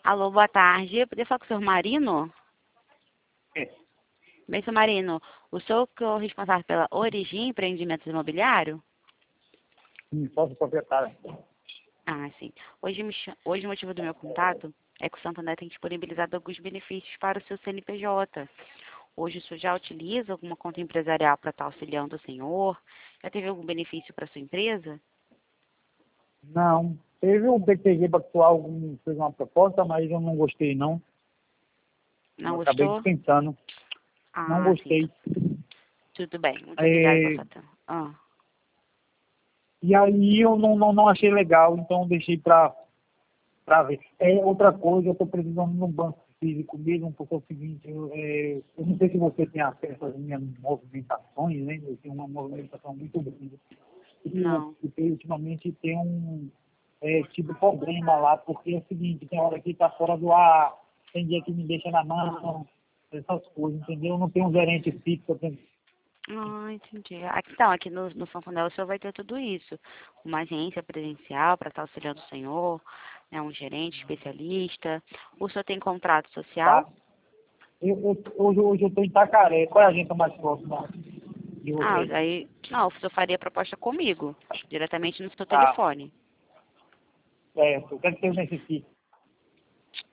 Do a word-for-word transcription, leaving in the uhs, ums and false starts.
Alô, boa tarde. Eu poderia falar com o senhor Marino? É. Bem, senhor Marino, o senhor que é o responsável pela Origem Empreendimentos Imobiliário? Sim, sócio proprietário. Ah, sim. Hoje, me cha- Hoje o motivo do meu contato é que o Santander tem disponibilizado alguns benefícios para o seu C N P J. Hoje o senhor já utiliza alguma conta empresarial para estar auxiliando o senhor? Já teve algum benefício para a sua empresa? Não. Teve o B T G Pactual, algum- fez uma proposta, mas eu não gostei, não. Eu Não acabei gostou? dispensando. Não Ah, sim. gostei. Tudo bem. Muito obrigada pela É, sua atenção. Ah, e aí eu não, não, não achei legal, então deixei para para ver. É outra coisa, eu estou precisando de um banco físico mesmo, porque é o seguinte, eu, é, eu não sei se você tem acesso às minhas movimentações, né? Eu tenho uma movimentação muito grande. E, não. e ultimamente tem um é, tipo problema lá, porque é o seguinte, tem hora que está fora do ar, tem dia que me deixa na mão, essas coisas, entendeu? Eu não tenho um gerente fixo, eu tenho. Ah, entendi. Aqui, então, aqui no, no Santander o senhor vai ter tudo isso. Uma agência presencial para estar auxiliando o senhor, né, um gerente especialista. O senhor tem contrato social? Tá? Eu, eu, hoje, hoje eu estou em Itacaré, qual é a agência mais próxima de Ah, vocês? aí, não, o senhor faria proposta comigo, diretamente no seu Tá, telefone. certo. O que é que vocês necessitam?